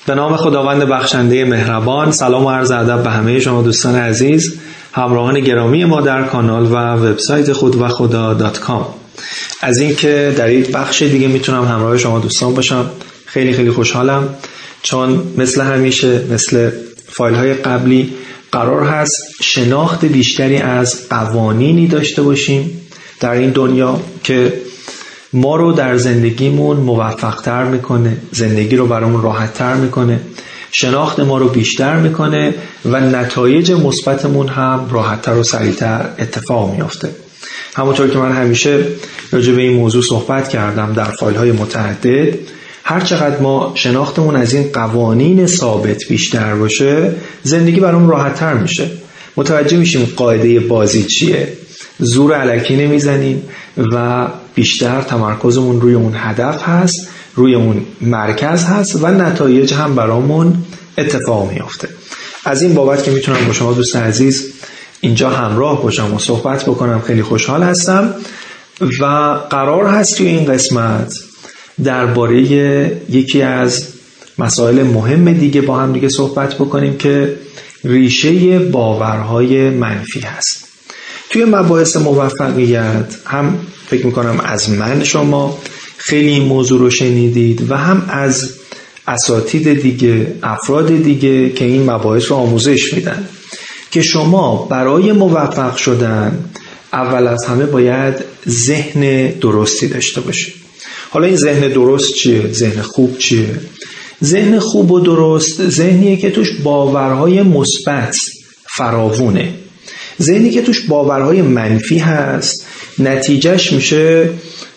به نام خداوند بخشنده مهربان. سلام و عرض ادب به همه شما دوستان عزیز، همراهان گرامی ما در کانال و وبسایت خودوخدا.com. از اینکه در این بخش دیگه میتونم همراه شما دوستان باشم خیلی خوشحالم، چون مثل همیشه مثل فایل های قبلی قرار هست شناخت بیشتری از قوانینی داشته باشیم در این دنیا که ما رو در زندگیمون موفق‌تر میکنه، زندگی رو برامون راحت‌تر میکنه، شناخت ما رو بیشتر میکنه و نتایج مثبتمون هم راحت‌تر و سریعتر اتفاق میفته. همونطور که من همیشه راجع به این موضوع صحبت کردم در فایل‌های متعدد، هر چقدر ما شناختمون از این قوانین ثابت بیشتر باشه، زندگی برامون راحت‌تر میشه. متوجه میشیم قاعده بازی چیه، زور الکی نمیزنیم و بیشتر تمرکزمون روی اون هدف هست، روی اون مرکز هست و نتایج هم برامون اتفاق میفته. از این بابت که میتونم با شما دوست عزیز اینجا همراه باشم و صحبت بکنم خیلی خوشحال هستم و قرار هست توی این قسمت درباره یکی از مسائل مهم دیگه با هم دیگه صحبت بکنیم که ریشه باورهای منفی هست. توی مباحث موفقیت هم فکر میکنم از من شما خیلی این موضوع رو شنیدید و هم از اساتید دیگه، افراد دیگه که این مباحث رو آموزش میدن که شما برای موفق شدن اول از همه باید ذهن درستی داشته باشید. حالا این ذهن درست چیه؟ ذهن خوب چیه؟ ذهن خوب و درست ذهنیه که توش باورهای مثبت فراوونه. ذهنی که توش باورهای منفی هست نتیجهش میشه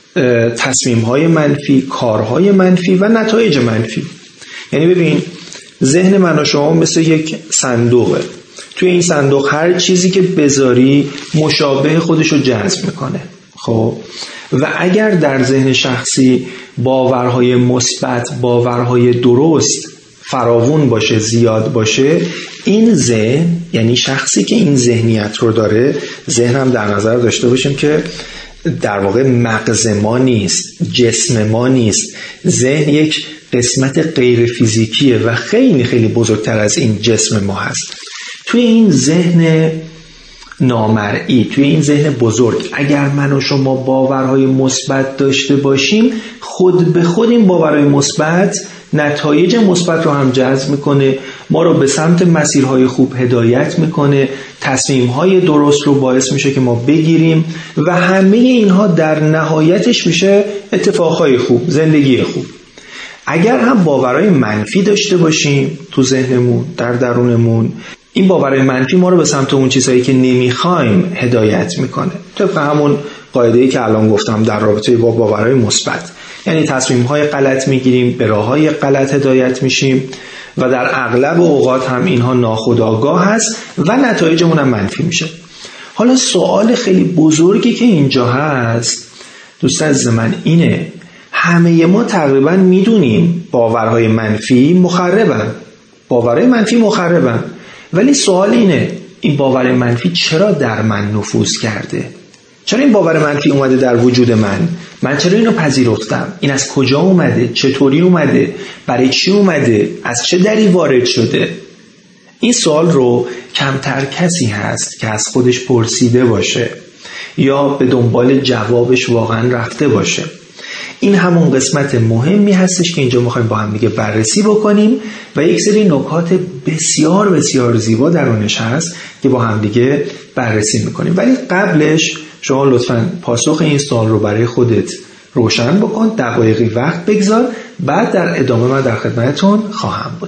تصمیمهای منفی، کارهای منفی و نتایج منفی. یعنی ببین، ذهن من و شما مثل یک صندوقه. توی این صندوق هر چیزی که بذاری مشابه خودشو جذب میکنه. خب و اگر در ذهن شخصی باورهای مثبت، باورهای درست فراوون باشه، زیاد باشه، این ذهن، یعنی شخصی که این ذهنیت رو داره، ذهن هم در نظر داشته باشیم که در واقع مغز ما نیست، جسم ما نیست. ذهن یک قسمت غیر فیزیکیه و خیلی بزرگتر از این جسم ما هست. توی این ذهن نامرئی، توی این ذهن بزرگ، اگر من و شما باورهای مثبت داشته باشیم، خود به خود این باورهای مثبت نتایج مثبت رو هم جذب میکنه، ما رو به سمت مسیرهای خوب هدایت میکنه، تصمیمهای درست رو باعث میشه که ما بگیریم و همه اینها در نهایتش میشه اتفاقهای خوب، زندگی خوب. اگر هم باورهای منفی داشته باشیم تو ذهنمون، در درونمون، این باورهای منفی ما رو به سمت اون چیزهایی که نمیخوایم هدایت میکنه. طبق همون قاعده‌ای که الان گفتم در رابطه با باورهای مثبت، یعنی تصمیم‌های غلط میگیریم، به راه‌های غلط هدایت میشیم و در اغلب اوقات هم اینها ناخودآگاه هست و نتایجمون هم منفی میشه. حالا سوال خیلی بزرگی که اینجا هست دوست عزیز من اینه، همه ما تقریبا میدونیم باورهای منفی مخربن، ولی سوال اینه، این باور منفی چرا در من نفوذ کرده؟ چرا این باور منفی اومده در وجود من چرا اینو پذیرفتم؟ این از کجا اومده؟ چطوری اومده؟ برای چی اومده؟ از چه دری وارد شده؟ این سوال رو کمتر کسی هست که از خودش پرسیده باشه یا به دنبال جوابش واقعا رفته باشه. این همون قسمت مهمی هستش که اینجا میخوایم با هم دیگه بررسی بکنیم و یک سری نکات بسیار زیبا درونش هست که با هم دیگه بررسی میکنیم. ولی قبلش شما لطفاً پاسخ این سوال رو برای خودت روشن بکن، دقایقی وقت بگذار، بعد در ادامه من در خدمتتون خواهم بود.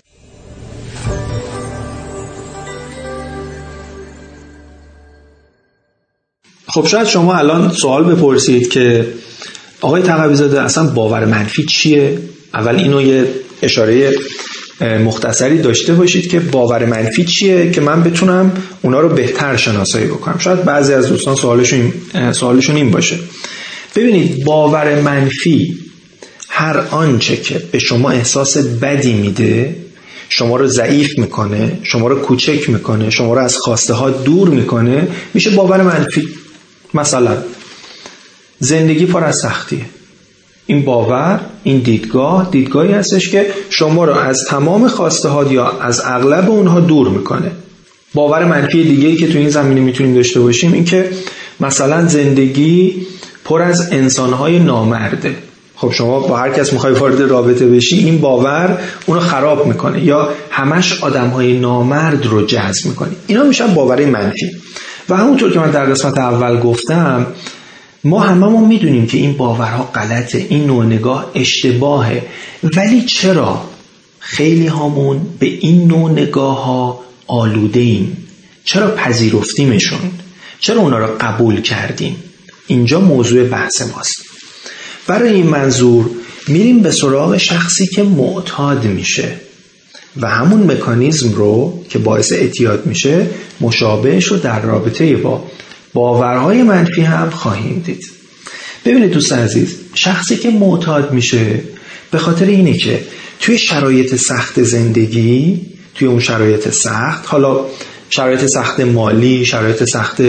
خب شاید شما الان سوال بپرسید که آقای تقوی‌زاده اصلا باور منفی چیه؟ اول اینو یه اشاره مختصری داشته باشید که باور منفی چیه که من بتونم اونا رو بهتر شناسایی بکنم. شاید بعضی از دوستان سوالشون این باشه. ببینید، باور منفی هر آنچه که به شما احساس بدی میده، شما رو ضعیف میکنه، شما رو کوچک میکنه، شما رو از خواسته ها دور میکنه، میشه باور منفی. مثلا زندگی پر از سختیه، این باور، این دیدگاهی هستش که شما رو از تمام خواسته ها یا از اغلب اونها دور میکنه. باور منفی دیگه‌ای که تو این زمینه میتونیم داشته باشیم این که مثلا زندگی پر از انسان‌های نامرده. خب شما با هر کس میخوای وارد رابطه بشی، این باور اونو خراب میکنه، یا همش آدم‌های نامرد رو جذب میکنه. اینا میشن باورهای منفی. و همونطور که من در قسمت اول گفتم، ما هممون میدونیم که این باورها غلطه، این نوع نگاه اشتباهه، ولی چرا خیلی هامون به این نوع نگاه ها آلوده ایم؟ چرا پذیرفتیمشون؟ چرا اونا رو قبول کردیم؟ اینجا موضوع بحث ماست. برای این منظور میریم به سراغ شخصی که معتاد میشه و همون مکانیزم رو که باعث اعتیاد میشه مشابهش رو در رابطه با باورهای منفی هم خواهیم دید. ببینید دوست عزیز، شخصی که معتاد میشه به خاطر اینه که توی شرایط سخت زندگی، توی اون شرایط سخت، حالا شرایط سخت مالی، شرایط سخت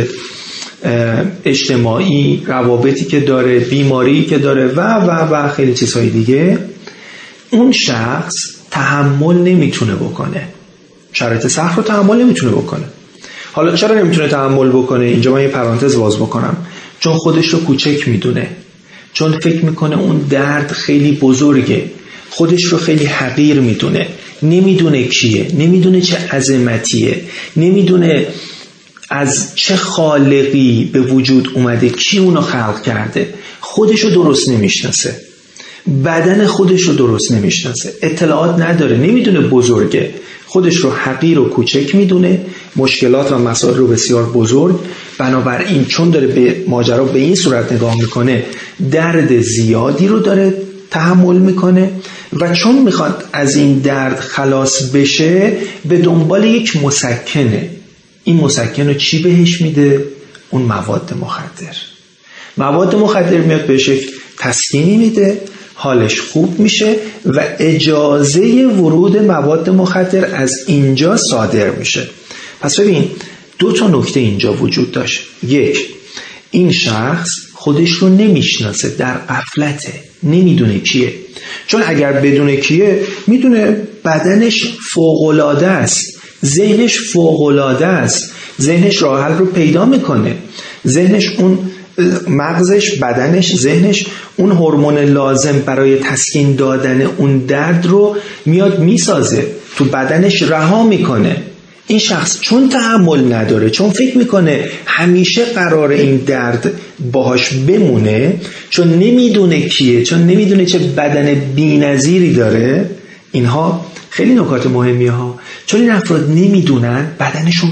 اجتماعی، روابطی که داره، بیماری که داره و خیلی چیزهای دیگه، اون شخص تحمل نمیتونه بکنه، شرایط سخت رو تحمل نمیتونه بکنه. حالا چرا نمیتونه تحمل بکنه؟ اینجا من یه پرانتز باز بکنم. چون خودش رو کوچک میدونه، چون فکر میکنه اون درد خیلی بزرگه، خودش رو خیلی حقیر میدونه، نمیدونه کیه، نمیدونه چه عظمتیه، نمیدونه از چه خالقی به وجود اومده، کی اونو خلق کرده، خودش رو درست نمیشناسه، بدن خودش رو درست نمیشناسه، اطلاعات نداره، نمیدونه بزرگه، خودش رو حقیر و کوچک میدونه، مشکلات و مسائل رو بسیار بزرگ. بنابراین چون داره به ماجرا به این صورت نگاه میکنه، درد زیادی رو داره تحمل میکنه و چون میخواد از این درد خلاص بشه به دنبال یک مسکنه. این مسکن رو چی بهش میده؟ اون مواد مخدر. مواد مخدر میاد بهش یک تسکینی میده، حالش خوب میشه و اجازه ورود مواد مخدر از اینجا صادر میشه. پس ببین، دو تا نکته اینجا وجود داشت. یک، این شخص خودش رو نمیشناسه، در غفلته، نمیدونه کیه. چون اگر بدونه کیه، میدونه بدنش فوق‌العاده است، ذهنش فوق‌العاده است، ذهنش راه حل رو پیدا میکنه، ذهنش اون مغزش، بدنش، ذهنش اون هورمون لازم برای تسکین دادن اون درد رو میاد میسازه، تو بدنش رها میکنه. این شخص چون تحمل نداره، چون فکر میکنه همیشه قرار این درد باهاش بمونه، چون نمیدونه کیه، چون نمیدونه چه بدن بی‌نظیری داره. اینها خیلی نکات مهمیه ها. چون این افراد نمیدونن، بدنشون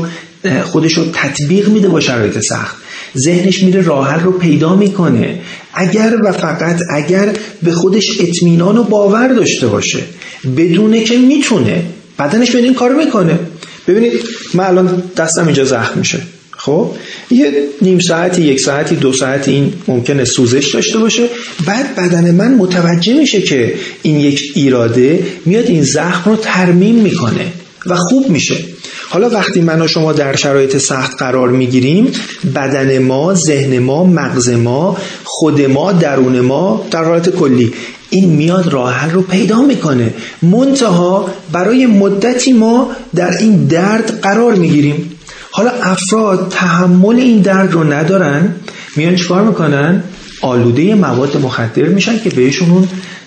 خودشو تطبیق میده با شرایط سخت، ذهنش میره راه حل رو پیدا میکنه. اگر و فقط اگر به خودش اطمینان و باور داشته باشه، بدونه که میتونه، بدنش به این کار میکنه. ببینید، من الان دستم اینجا زخم میشه، خب یه نیم ساعتی، یک ساعتی، 2 ساعتی این ممکنه سوزش داشته باشه، بعد بدن من متوجه میشه که این یک ایراده، میاد این زخم رو ترمیم میکنه و خوب میشه. حالا وقتی من و شما در شرایط سخت قرار میگیریم، بدن ما، ذهن ما، مغز ما، خود ما، درون ما، در حالت کلی این میاد راه حل رو پیدا میکنه. منتها برای مدتی ما در این درد قرار میگیریم. حالا افراد تحمل این درد رو ندارن، میان چیکار میکنن؟ آلوده مواد مخدر میشن که بهشون اون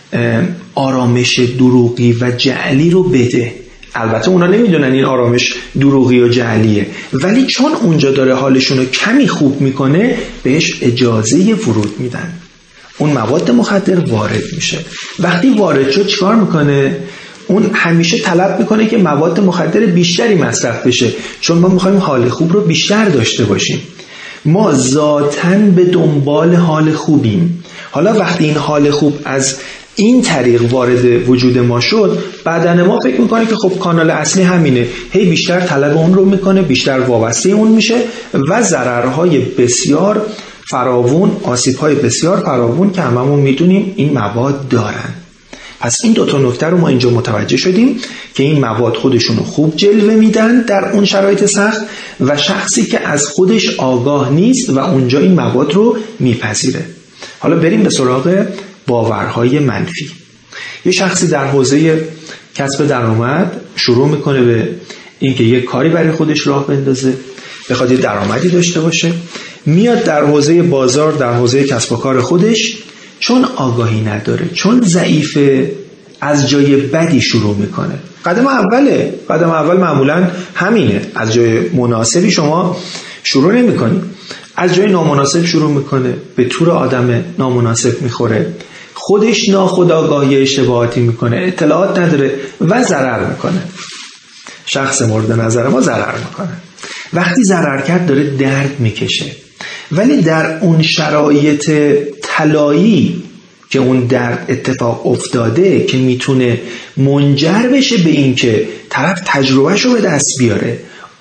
آرامش دروغی و جعلی رو بده. البته اونا نمیدونن این آرامش دروغی و جعلیه، ولی چون اونجا داره حالشون رو کمی خوب میکنه، بهش اجازه ورود میدن. اون مواد مخدر وارد میشه. وقتی وارد شد چیکار میکنه؟ اون همیشه طلب میکنه که مواد مخدر بیشتری مصرف بشه، چون ما میخوایم حال خوب رو بیشتر داشته باشیم. ما ذاتاً به دنبال حال خوبیم. حالا وقتی این حال خوب از این طریق وارد وجود ما شد، بدن ما فکر میکنه که خب کانال اصلی همینه، هی بیشتر طلب اون رو میکنه، بیشتر وابسته اون میشه و ضررهای بسیار فراوون، آسیب‌های بسیار فراوون که هممون میدونیم این مواد دارن. پس این 2 تا نکته رو ما اینجا متوجه شدیم که این مواد خودشونو خوب جلوه میدن در اون شرایط سخت و شخصی که از خودش آگاه نیست و اونجا این مواد رو میپذیره. حالا بریم به سراغ باورهای منفی. یه شخصی در حوزه کسب درآمد شروع میکنه به اینکه یه کاری برای خودش راه بندازه، بخواد یه درآمدی داشته باشه، میاد در حوزه بازار، در حوزه کسب و کار خودش، چون آگاهی نداره، چون ضعیفه، از جای بدی شروع میکنه. قدم اول معمولا همینه. از جای مناسبی شما شروع نمیکنی، از جای نامناسب شروع میکنه، به تور آدم نامناسب میخوره، خودش ناخودآگاه اشتباهاتی میکنه، اطلاعات نداره و ضرر میکنه. شخص مورد نظر ما ضرر میکنه. وقتی ضرر کرد داره درد میکشه، ولی در اون شرایط طلایی که اون درد اتفاق افتاده که میتونه منجر بشه به این که طرف تجربهشو به دست بیاره،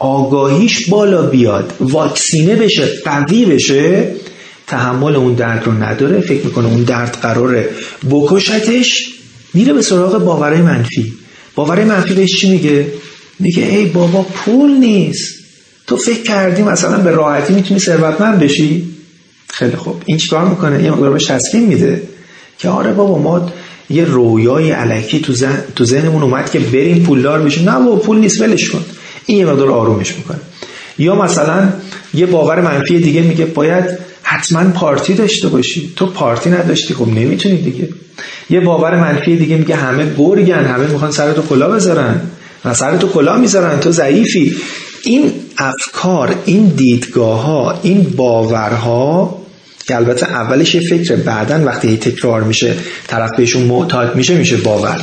آگاهیش بالا بیاد، واکسینه بشه، قوی بشه، تحمل اون درد رو نداره، فکر میکنه اون درد قراره بکشتش، میره به سراغ باورهای منفی. باورهای منفی بهش چی میگه؟ میگه ای بابا پول نیست، تو فکر کردی مثلا به راحتی میتونی ثروتمند بشی؟ خیلی خوب، این چیکار میکنه؟ یه مقدار بهش تسکین میده که آره بابا ما یه رویای الکی تو ذهنمون اومد که بریم پولدار بشیم. نه بابا پول نیست، ولش کن. این یه مقدار آرومش میکنه. یا مثلا یه باور منفی دیگه میگه باید حتما پارتی داشته باشی، تو پارتی نداشتی خب نمیتونی دیگه. یه باور منفی دیگه میگه همه گرگن، همه میخوان سرتو کلاه بذارن و سرتو کلاه میذارن، تو ضعیفی. این افکار، این دیدگاه‌ها، این باورها که البته اولش یه فکر، بعدن وقتی تکرار میشه طرف بهشون معتاد میشه باور.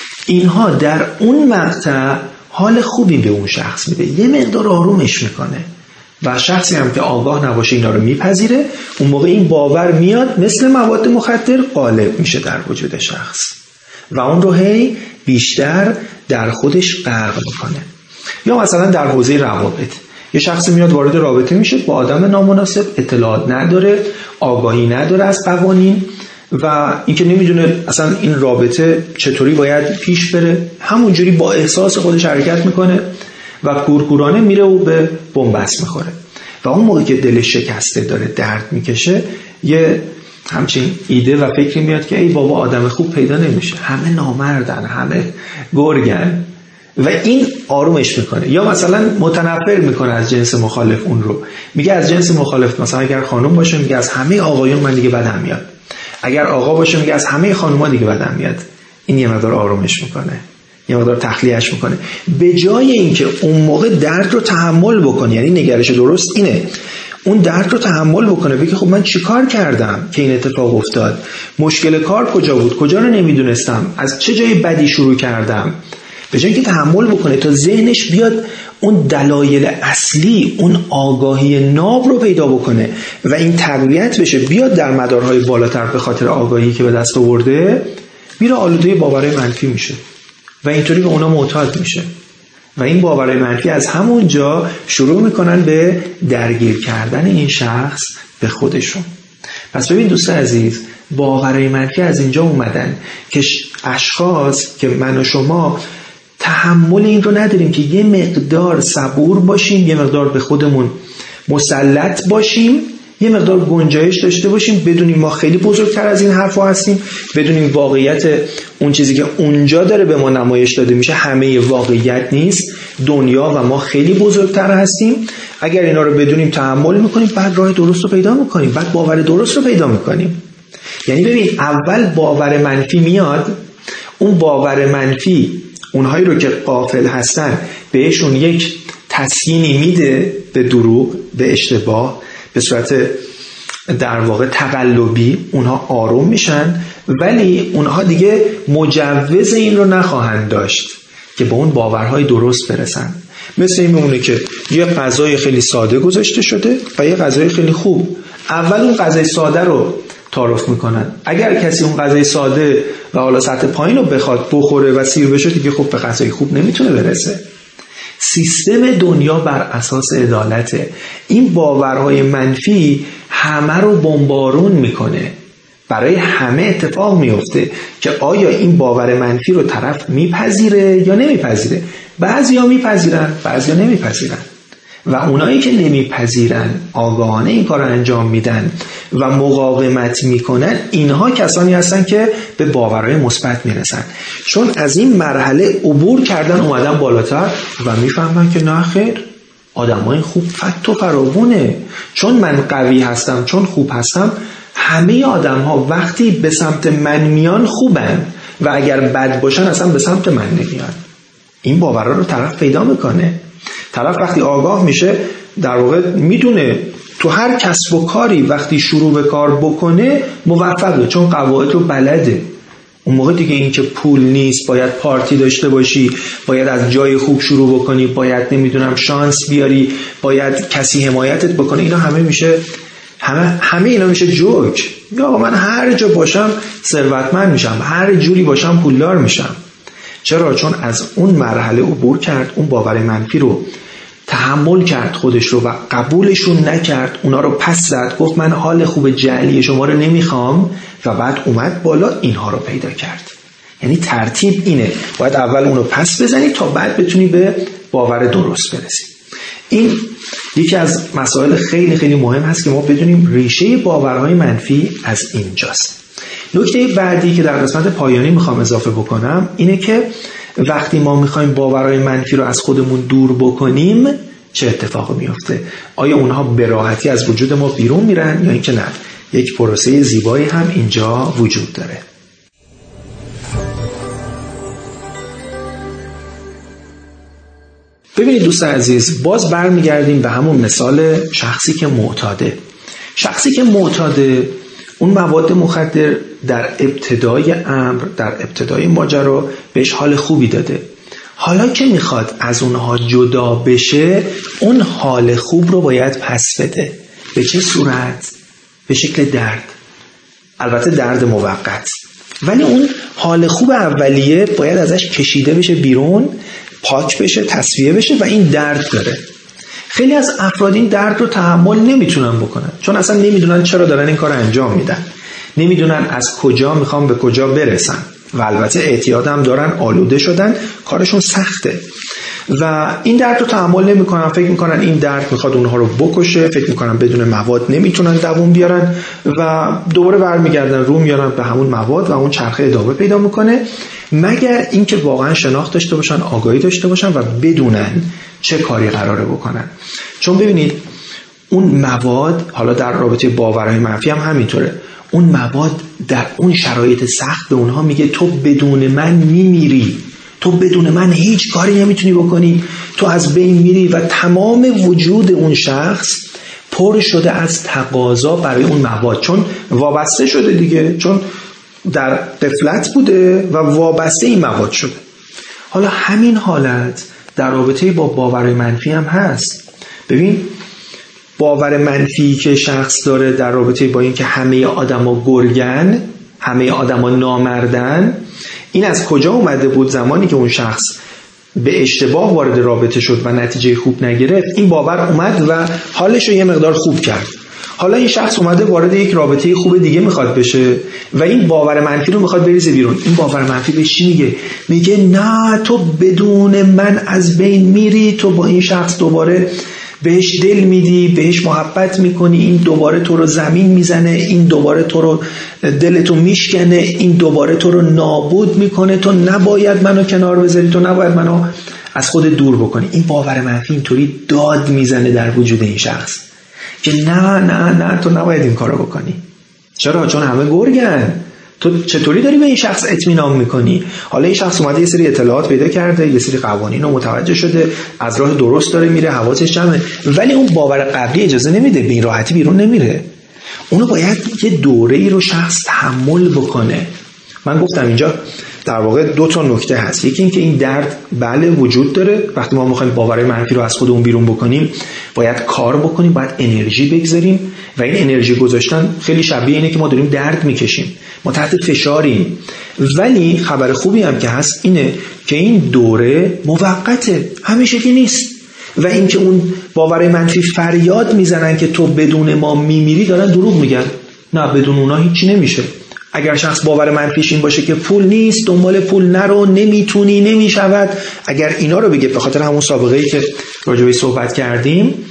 اینها در اون مقطع حال خوبی به اون شخص میده، یه مقدار آرومش میکنه و شخصی هم که آگاه نباشه اینا رو میپذیره. اون موقع این باور میاد مثل مواد مخدر غالب میشه در وجود شخص و اون رو هی بیشتر در خودش غرق میکنه. یا مثلا در حوزه روابط، یه شخصی میاد وارد رابطه میشه با آدم نامناسب، اطلاعات نداره، آگاهی نداره از قوانین و اینکه نمیدونه اصلا این رابطه چطوری باید پیش بره، همونجوری با احساس خودش حرکت میکنه و کورکورانه میره و به بنبست میخوره. و اون موقع که دلش شکسته داره درد میکشه، یه همچین ایده و فکری میاد که ای بابا آدم خوب پیدا نمیشه، همه نامردن، همه گرگن و این آرومش میکنه. یا مثلا متنفر میکنه از جنس مخالف اون رو، میگه از جنس مخالف مثلا اگر خانم باشه میگه از همه آقایون من دیگه بدم میاد، اگر آقا باشه میگه از همه خانوما دیگه بدم میاد. این یه مقدار آرومش میکنه، یه مقدار تخلیهش میکنه، به جای اینکه اون موقع درد رو تحمل بکنه. یعنی نگرش درست اینه، اون درد رو تحمل بکنه، بگه خب من چی کار کردم که این اتفاق افتاد، مشکل کار کجا بود، کجا رو نمیدونستم، از چه جای بدی شروع کردم. به جای اینکه تحمل بکنه تا ذهنش بیاد اون دلایل اصلی، اون آگاهی ناب رو پیدا بکنه و این تقویت بشه، بیاد در مدارهای بالاتر به خاطر آگاهی که به دست آورده، میره آلوده باورهای منفی میشه و اینطوری به اونا معتاد میشه و این باورهای منفی از همونجا شروع میکنن به درگیر کردن این شخص به خودشون. پس ببین دوست عزیز، باورهای منفی از اینجا اومدن که اشخاص که من و شما تحمل این رو نداریم که یه مقدار صبور باشیم، یه مقدار به خودمون مسلط باشیم، یه مقدار گنجایش داشته باشیم، بدونیم ما خیلی بزرگتر از این حرفا هستیم، بدونیم واقعیت اون چیزی که اونجا داره به ما نمایش داده میشه همه واقعیت نیست، دنیا و ما خیلی بزرگتر هستیم. اگر اینا رو بدونیم تحمل میکنیم، بعد راه درست رو پیدا میکنیم، بعد باور درست رو پیدا میکنیم. یعنی ببین، اول باور منفی میاد، اون باور منفی اونهایی رو که غافل هستن بهشون یک تسکینی میده به دروغ، به اشتباه، به صورت در واقع تقلبی. اونها آروم میشن، ولی اونها دیگه مجوز این رو نخواهند داشت که به اون باورهای درست برسن. مثل این میمونه که یه غذای خیلی ساده گذاشته شده و یه غذای خیلی خوب. اول اون غذای ساده رو تعارف میکنن. اگر کسی اون غذای ساده و حالا سطح پایین رو بخواد بخوره و سیر بشه، دیگه خب به غذای خوب نمیتونه برسه. سیستم دنیا بر اساس عدالته. این باورهای منفی همه رو بمبارون میکنه، برای همه اتفاق میفته که آیا این باور منفی رو طرف میپذیره یا نمیپذیره. بعضیا میپذیرن، بعضیا نمیپذیرن و اونایی که نمیپذیرن، آگاهانه این کار رو انجام میدن و مقاومت میکنن، اینها کسانی هستن که به باورهای مثبت میرسن، چون از این مرحله عبور کردن، اومدن بالاتر و میفهمن که نه خیر، آدمای خوب فت و فراوونه، چون من قوی هستم، چون خوب هستم، همه آدم‌ها وقتی به سمت من میان خوبن و اگر بد باشن اصلا به سمت من نمیان. این باورها رو طرف پیدا میکنه. طرف وقتی آگاه میشه در واقع میدونه تو هر کسب و کاری وقتی شروع به کار بکنه موفقه، چون قواعد رو بلده. اون موقع دیگه این که پول نیست، باید پارتی داشته باشی، باید از جای خوب شروع بکنی، باید نمیدونم شانس بیاری، باید کسی حمایتت بکنه، اینا همه میشه همه اینا میشه جوک. یا من هر جا باشم ثروتمند میشم، هر جوری باشم پولدار میشم. چرا؟ چون از اون مرحله عبور کرد، اون باور منفی رو تحمل کرد خودش رو و قبولشون نکرد، اونا رو پس زد، گفت من حال خوب جعلی شما رو نمیخوام و بعد اومد بالا اینها رو پیدا کرد. یعنی ترتیب اینه، باید اول اونو پس بزنی تا بعد بتونی به باور درست برسی. این یکی از مسائل خیلی خیلی مهم هست که ما بدونیم ریشه باورهای منفی از اینجاست. نکته بعدی که در قسمت پایانی میخوام اضافه بکنم اینه که وقتی ما میخوایم باورهای منفی رو از خودمون دور بکنیم چه اتفاقی میفته؟ آیا اونها به راحتی از وجود ما بیرون میرن یا اینکه نه؟ یک پروسه زیبایی هم اینجا وجود داره. ببینید دوست عزیز، باز برمیگردیم به همون مثال شخصی که معتاده. شخصی که معتاده اون مواد مخدر در ابتدای امر، در ابتدای ماجرا بهش حال خوبی داده. حالا که میخواد از اونها جدا بشه، اون حال خوب رو باید پس بده. به چه صورت؟ به شکل درد. البته درد موقت. ولی اون حال خوب اولیه باید ازش کشیده بشه بیرون، پاک بشه، تصفیه بشه و این درد داره. خیلی از افراد این درد رو تحمل نمیتونن بکنن، چون اصلا نمیدونن چرا دارن این کار انجام میدن، نمیدونن از کجا میخوان به کجا برسن و البته اعتیاد هم دارن، آلوده شدن، کارشون سخته و این درد رو تحمل نمیکنن. فکر میکنن این درد میخواد اونها رو بکشه، فکر میکنن بدون مواد نمیتونن دووم بیارن و دوباره برمیگردن رو میارن به همون مواد و اون چرخه ادامه پیدا میکنه، مگر اینکه واقعا شناخت داشته باشن، آگاهی داشته باشن و بدونن چه کاری قراره بکنن. چون ببینید اون مواد، حالا در رابطه باورهای منفی هم همینطوره، اون مواد در اون شرایط سخت به اونها میگه تو بدون من میمیری، تو بدون من هیچ کاری نمیتونی بکنی، تو از بین میری و تمام وجود اون شخص پر شده از تقاضا برای اون مواد، چون وابسته شده دیگه، چون در غفلت بوده و وابسته این مواد شده. حالا همین حالت در رابطه با باور منفی هم هست. ببین باور منفی که شخص داره در رابطه با این که همه آدما گرگن، همه آدما نامردن، این از کجا اومده بود؟ زمانی که اون شخص به اشتباه وارد رابطه شد و نتیجه خوب نگرفت، این باور اومد و حالش رو یه مقدار خوب کرد. حالا این شخص اومده وارد یک رابطه خوب دیگه میخواد بشه و این باور منفی رو میخواد بریزه بیرون. این باور منفی بهش چی میگه؟ میگه نه تو بدون من از بین میری، تو با این شخص دوباره بهش دل میدی، بهش محبت میکنی، این دوباره تو رو زمین میزنه، این دوباره تو رو دلتو میشکنه، این دوباره تو رو نابود میکنه، تو نباید منو کنار بذاری، تو نباید منو از خود دور بکنی. این باور منفی اینطوری داد میزنه در وجود این شخص که نه نه نه تو نباید این کارو بکنی. چرا؟ چون همه گرگن. تو چطوری داری به این شخص اطمینان میکنی؟ حالا این شخص اومده یه سری اطلاعات پیدا کرده، یه سری قوانین رو متوجه شده، از راه درست داره میره، حواسش جمعه، ولی اون باور قبلی اجازه نمیده، به این راحتی بیرون نمیره. اونو باید یه دوره‌ای رو شخص تحمل بکنه. من گفتم اینجا در واقع دو تا نکته هست. یکی این که این درد بله وجود داره، وقتی ما میخوایم باور منفی رو از خودمون بیرون بکنیم باید کار بکنیم، باید انرژی بگذاریم و این انرژی گذاشتن خیلی شبیه اینه که ما داریم درد میکشیم، ما تحت فشاریم. ولی خبر خوبی هم که هست اینه که این دوره موقته، همیشگی نیست. و اینکه اون باور منفی فریاد میزنن که تو بدون ما میمیری، دارن دروغ میگن. نه، بدون اونا هیچی نمیشه. اگر شخص باور منفیش این باشه که پول نیست، دنبال پول نرو، نمیتونی، نمیشود، اگر اینا رو بگه، به خاطر همون سابقه‌ای که راجع بهش صحبت کردیم،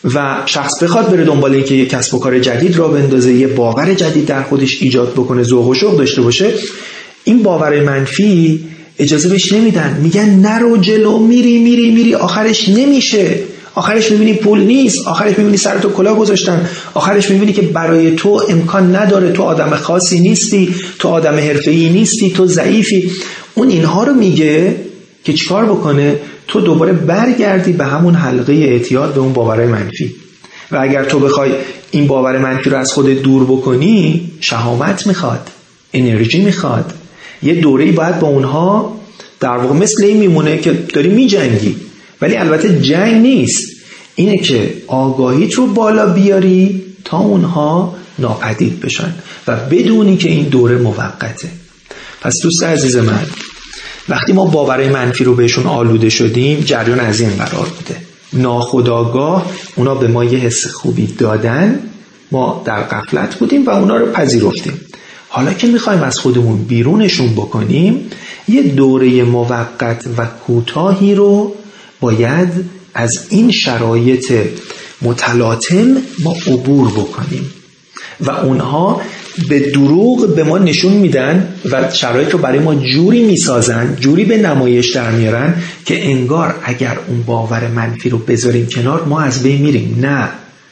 و شخص بخواد بره دنبال اینکه یک کسب و کار جدید را بندازه، یه باور جدید در خودش ایجاد بکنه، ذوق و شوق داشته باشه، این باور منفی اجازه بهش نمیدن. میگن نرو جلو، میری آخرش نمیشه، آخرش میبینی پول نیست، آخرش میبینی سر تو کلاه گذاشتن، آخرش میبینی که برای تو امکان نداره، تو آدم خاصی نیستی، تو آدم حرفه‌ای نیستی، تو ضعیفی. اون اینها رو میگه که چیکار بکنه؟ تو دوباره برگردی به همون حلقه اعتیاد، به اون باورهای منفی. و اگر تو بخوای این باور منفی رو از خودت دور بکنی، شهامت میخواد، انرژی میخواد، یه دوره‌ای باید با اونها در واقع مثل این میمونه که داری میجنگی، ولی البته جنگ نیست، اینه که آگاهیت رو بالا بیاری تا اونها ناپدید بشن و بدونی که این دوره موقته. پس دوست عزیز من، وقتی ما باورهای منفی رو بهشون آلوده شدیم، جریان از این قرار بوده، ناخودآگاه اونا به ما یه حس خوبی دادن، ما در غفلت بودیم و اونا رو پذیرفتیم. حالا که میخوایم از خودمون بیرونشون بکنیم، یه دوره موقت و کوتاهی رو باید از این شرایط متلاطم ما عبور بکنیم و اونها به دروغ به ما نشون میدن و شرایط رو برای ما جوری میسازن، جوری به نمایش در میارن که انگار اگر اون باور منفی رو بذاریم کنار ما از بین میریم. نه،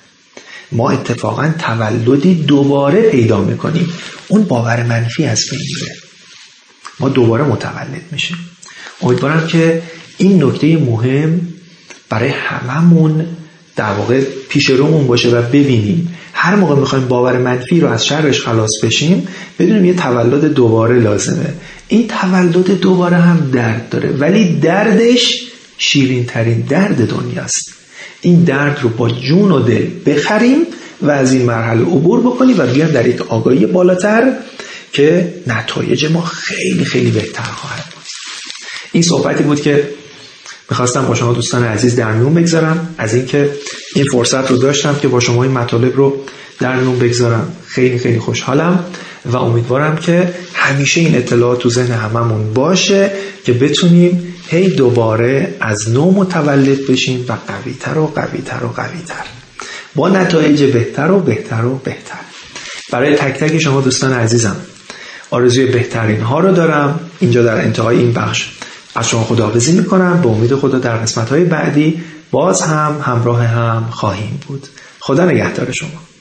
ما اتفاقا تولدی دوباره پیدا میکنیم، اون باور منفی از بین میره، ما دوباره متولد میشیم. امیدوارم که این نکته مهم برای هممون در واقع پیش رومون باشه و ببینیم هر موقع میخوایم باور منفی رو از شرش خلاص بشیم، بدونیم یه تولد دوباره لازمه. این تولد دوباره هم درد داره، ولی دردش شیرین ترین درد دنیاست. این درد رو با جون و دل بخریم و از این مرحله عبور بکنیم و بیان در یک آگاهی بالاتر که نتایج ما خیلی خیلی بهتر خواهد بود. این صحبتی بود که میخواستم با شما دوستان عزیز در میون بگذارم، از اینکه این فرصت رو داشتم که با شما این مطالب رو در میون بگذارم. خیلی خیلی خوشحالم و امیدوارم که همیشه این اطلاعات تو ذهن هممون باشه که بتونیم هی دوباره از نو متولد بشیم و قوی‌تر و قوی‌تر و قوی‌تر، با نتایج بهتر و بهتر و بهتر. برای تک تک شما دوستان عزیزم آرزوی بهترین ها رو دارم. اینجا در انتهای این بخش از شما خداحافظی میکنم. به امید خدا در قسمت‌های بعدی باز هم همراه هم خواهیم بود. خدا نگهدار شما.